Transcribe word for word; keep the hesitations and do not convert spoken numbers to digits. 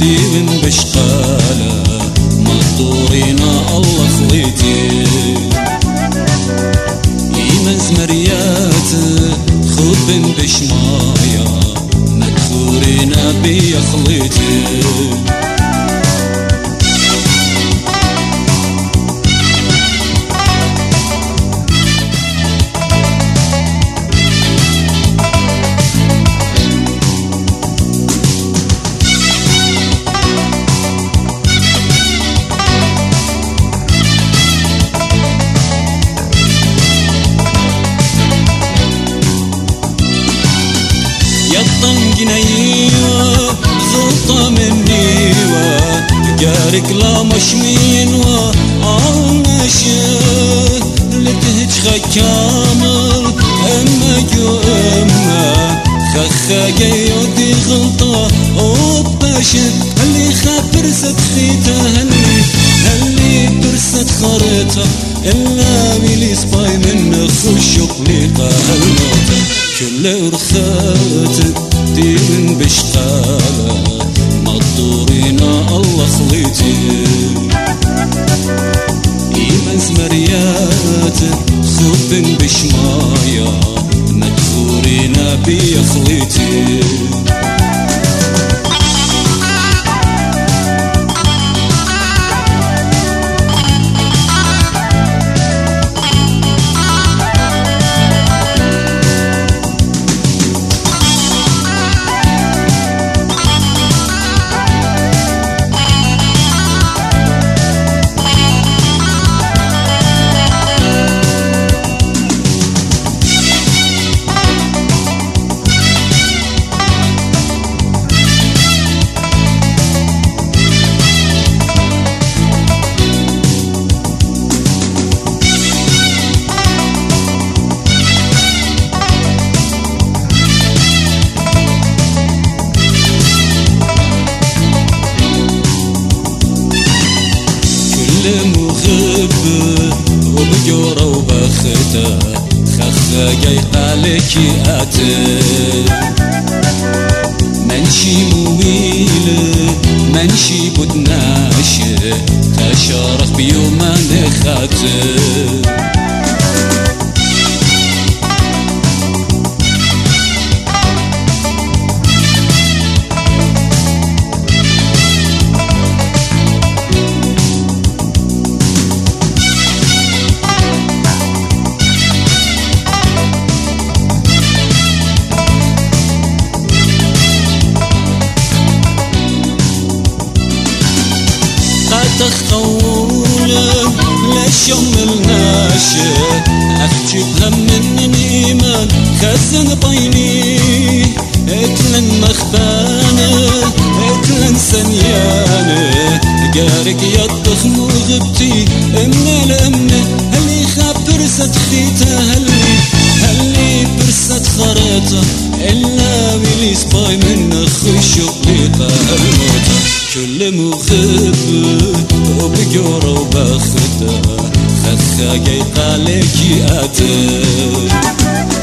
ديمن بشقالة مطورينا الله خليتي إيمز مريات خب بشمايا مدخورينا بيا خليتي يطن جنيوة غلطة منيوة جارك لا مشمينوة عالنشة لتهج خكامل أما جو أما خخا جيودي غلطة وباشد اللي خبرست خيتها هلي هلي برست خريطة إلا ميلي سباي من خشو قليقة هالموتة كل رخاتك ديمن بشقالة مطورينا الله خليتي إيمز مرياتك خب بشمايا مدخورينا بيا خليتي مغب وبجورة وبختة خخة جاي قالكي قاتل منشي مويلة منشي بدناشة تشارك بيومان خاتل تخولة لشم الناشة أخجبها من إيمان خزن طيني اكلن مخبانة اكلن سنيانة جارك يطخ مغبتي امنا لامنا هلي خابر ستخيتها هلي هلي برست خريطة إلا ميلي سباي من خشو قليقة الموتة كل مغب وبجورة وبختة خخا جاي قالكي قاتل